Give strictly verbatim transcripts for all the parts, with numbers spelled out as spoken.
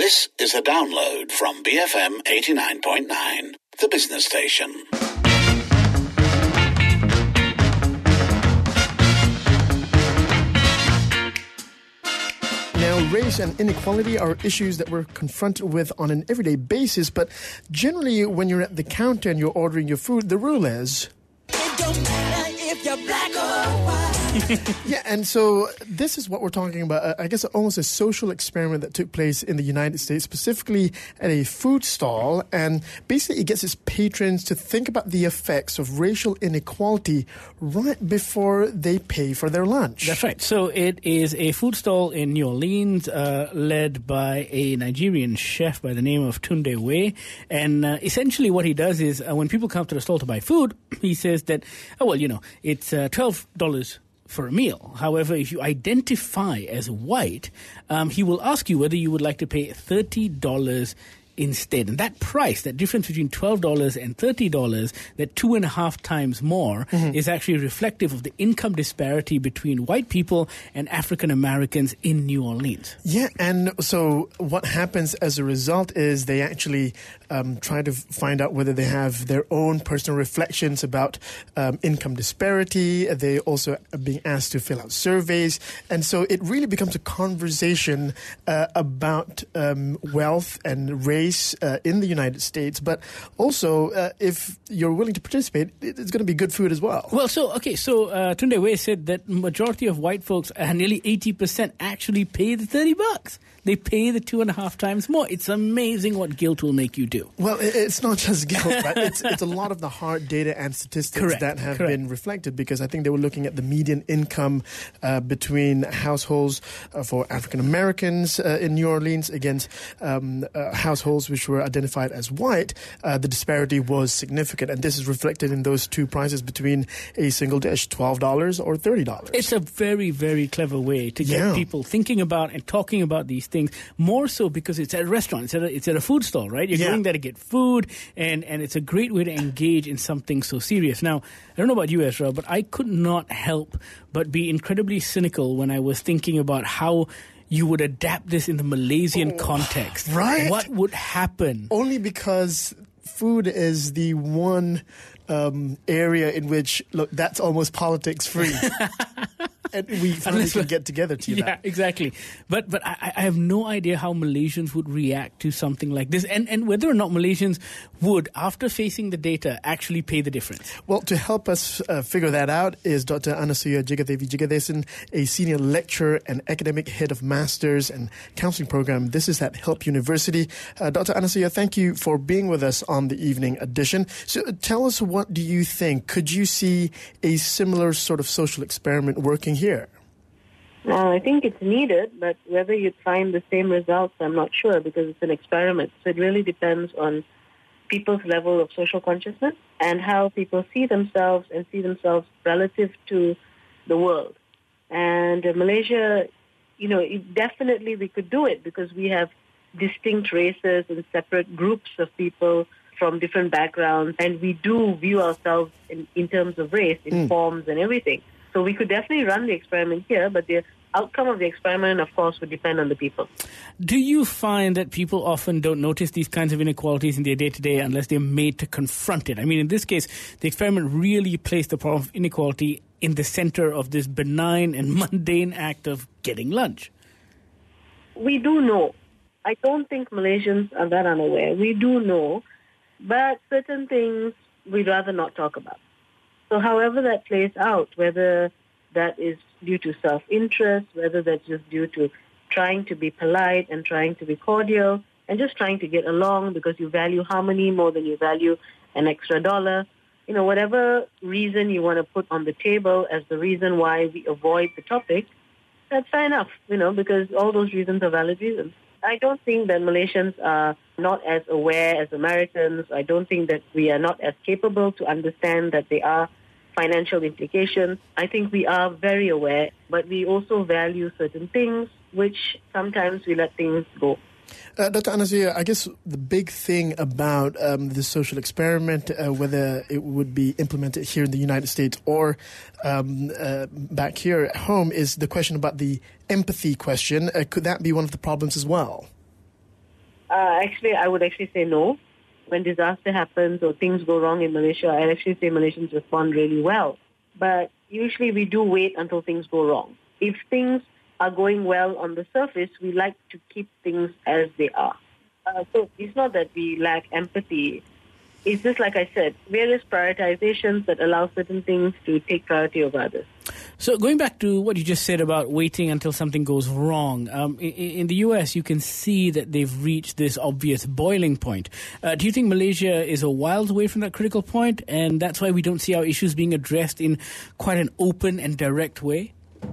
This is a download from B F M eighty-nine point nine, the business station. Now, race and inequality are issues that we're confronted with on an everyday basis, but generally when you're at the counter and you're ordering your food, the rule is... It don't matter if you're black or white. Yeah, and so this is what we're talking about. Uh, I guess almost a social experiment that took place in the United States, specifically at a food stall. And basically it gets its patrons to think about the effects of racial inequality right before they pay for their lunch. That's right. So it is a food stall in New Orleans uh, led by a Nigerian chef by the name of Tunde Wei. And uh, essentially what he does is uh, when people come to the stall to buy food, he says that, oh, well, you know, it's uh, twelve dollars for a meal. However, if you identify as white, um, he will ask you whether you would like to pay thirty dollars instead. And that price, that difference between twelve dollars and thirty dollars, that two and a half times more, mm-hmm. is actually reflective of the income disparity between white people and African Americans in New Orleans. Yeah, and so what happens as a result is they actually um, try to find out whether they have their own personal reflections about um, income disparity. They also are being asked to fill out surveys. And so it really becomes a conversation uh, about um, wealth and race Uh, in the United States, but also uh, if you're willing to participate, it's going to be good food as well. Well, so, okay, so uh, Tunde Wei said that majority of white folks, uh, nearly eighty percent, actually pay the thirty bucks. They pay the two and a half times more. It's amazing what guilt will make you do. Well, it's not just guilt, right? It's, it's a lot of the hard data and statistics correct, that have correct. been reflected, because I think they were looking at the median income uh, between households uh, for African Americans uh, in New Orleans against um, uh, households which were identified as white. Uh, the disparity was significant, and this is reflected in those two prices between a single dish, twelve dollars or thirty dollars. It's a very, very clever way to get yeah. people thinking about and talking about these things. More so because it's at a restaurant, it's at a, it's at a food stall, right? You're yeah. going there to get food, and, and it's a great way to engage in something so serious. Now, I don't know about you, Ezra, but I could not help but be incredibly cynical when I was thinking about how you would adapt this in the Malaysian oh, context. Right. What would happen? Only because food is the one um, area in which, look, that's almost politics free. And we finally can get together to yeah, that. Yeah, exactly. But but I, I have no idea how Malaysians would react to something like this, and, and whether or not Malaysians would, after facing the data, actually pay the difference. Well, to help us uh, figure that out is Doctor Anasuya Jigadevi Jigadesan, a senior lecturer and academic head of Masters and Counseling Program. This is at Help University. Uh, Doctor Anasuya, thank you for being with us on the evening edition. So uh, tell us, what do you think? Could you see a similar sort of social experiment working here? Well, I think it's needed, but whether you'd find the same results, I'm not sure, because it's an experiment. So it really depends on people's level of social consciousness and how people see themselves and see themselves relative to the world. And uh, Malaysia, you know, it, definitely we could do it because we have distinct races and separate groups of people from different backgrounds, and we do view ourselves in, in terms of race, in mm. forms and everything. So we could definitely run the experiment here, but the outcome of the experiment, of course, would depend on the people. Do you find that people often don't notice these kinds of inequalities in their day-to-day unless they're made to confront it? I mean, in this case, the experiment really placed the problem of inequality in the center of this benign and mundane act of getting lunch. We do know. I don't think Malaysians are that unaware. We do know, but certain things we'd rather not talk about. So however that plays out, whether that is due to self-interest, whether that's just due to trying to be polite and trying to be cordial and just trying to get along because you value harmony more than you value an extra dollar, you know, whatever reason you want to put on the table as the reason why we avoid the topic, that's fair enough, you know, because all those reasons are valid reasons. I don't think that Malaysians are not as aware as Americans. I don't think that we are not as capable to understand that there are financial implications. I think we are very aware, but we also value certain things, which sometimes we let things go. Uh, Doctor Anasuya, I guess the big thing about um, this social experiment, uh, whether it would be implemented here in the United States or um, uh, back here at home, is the question about the empathy question. Uh, could that be one of the problems as well? Uh, actually, I would actually say no. When disaster happens or things go wrong in Malaysia, I actually say Malaysians respond really well. But usually we do wait until things go wrong. If things are going well on the surface, we like to keep things as they are. Uh, so it's not that we lack empathy. It's just, like I said, various prioritizations that allow certain things to take priority over others. So going back to what you just said about waiting until something goes wrong, um, in, in the U S you can see that they've reached this obvious boiling point. Uh, do you think Malaysia is a whiles away from that critical point, and that's why we don't see our issues being addressed in quite an open and direct way?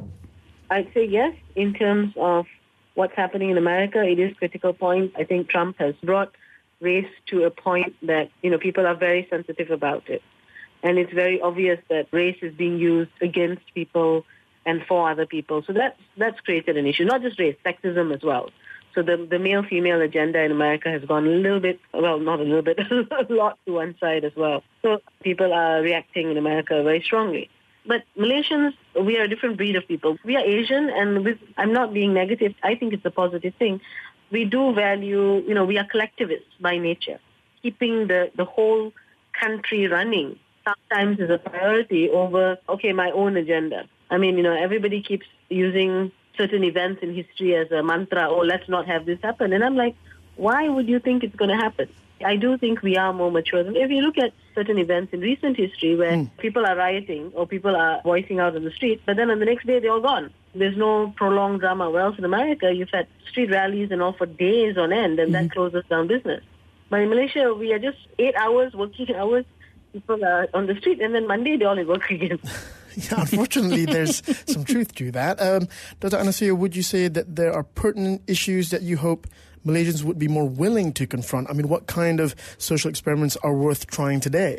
I'd say yes. In terms of what's happening in America, it is critical point. I think Trump has brought race to a point that, you know, people are very sensitive about it. And it's very obvious that race is being used against people and for other people. So that's, that's created an issue. Not just race, sexism as well. So the, the male-female agenda in America has gone a little bit, well, not a little bit, a lot to one side as well. So people are reacting in America very strongly. But Malaysians, we are a different breed of people. We are Asian, and with, I'm not being negative. I think it's a positive thing. We do value, you know, we are collectivists by nature. Keeping the, the whole country running sometimes is a priority over, okay, my own agenda. I mean, you know, everybody keeps using certain events in history as a mantra, oh, let's not have this happen. And I'm like, why would you think it's going to happen? I do think we are more mature. If you look at certain events in recent history where mm. people are rioting or people are voicing out on the street, but then on the next day they're all gone. There's no prolonged drama. Where else in America, you've had street rallies and all for days on end, and mm-hmm. that closes down business. But in Malaysia, we are just eight hours, working hours, people are on the street, and then Monday they're all at work again. Yeah, unfortunately, there's some truth to that. Um, Doctor Anasuya, would you say that there are pertinent issues that you hope Malaysians would be more willing to confront? I mean, what kind of social experiments are worth trying today?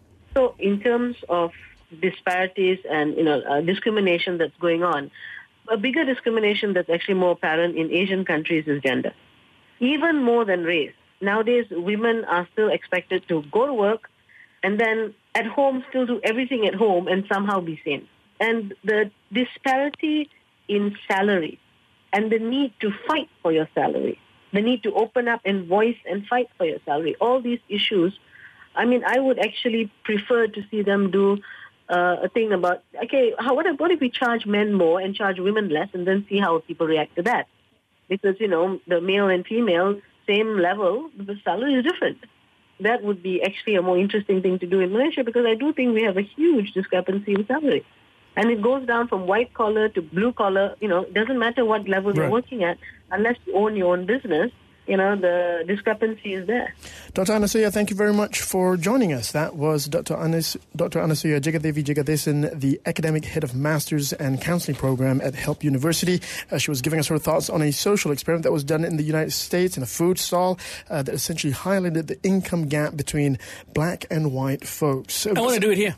So in terms of disparities and, you know, uh, discrimination that's going on, a bigger discrimination that's actually more apparent in Asian countries is gender. Even more than race. Nowadays, women are still expected to go to work and then at home still do everything at home and somehow be sane. And the disparity in salary and the need to fight for your salary, the need to open up and voice and fight for your salary, all these issues, I mean, I would actually prefer to see them do uh, a thing about, okay, how, what, if, what if we charge men more and charge women less and then see how people react to that? Because, you know, the male and female, same level, the salary is different. That would be actually a more interesting thing to do in Malaysia, because I do think we have a huge discrepancy in salary. And it goes down from white collar to blue collar. You know, it doesn't matter what level right. you're working at, unless you own your own business. You know, the discrepancy is there. Doctor Anasuya, thank you very much for joining us. That was Doctor Anas, Doctor Anasuya Jegadevi Jegadesan, the Academic Head of Masters and Counseling Program at Help University. Uh, she was giving us her thoughts on a social experiment that was done in the United States in a food stall uh, that essentially highlighted the income gap between black and white folks. So, I want to do it here.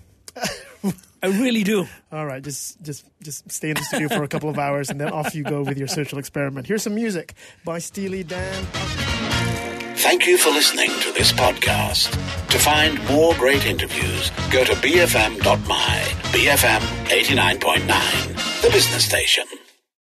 I really do. All right, just just just stay in the studio for a couple of hours and then off you go with your social experiment. Here's some music by Steely Dan. Thank you for listening to this podcast. To find more great interviews, go to b f m dot m y, B F M eighty-nine point nine, the business station.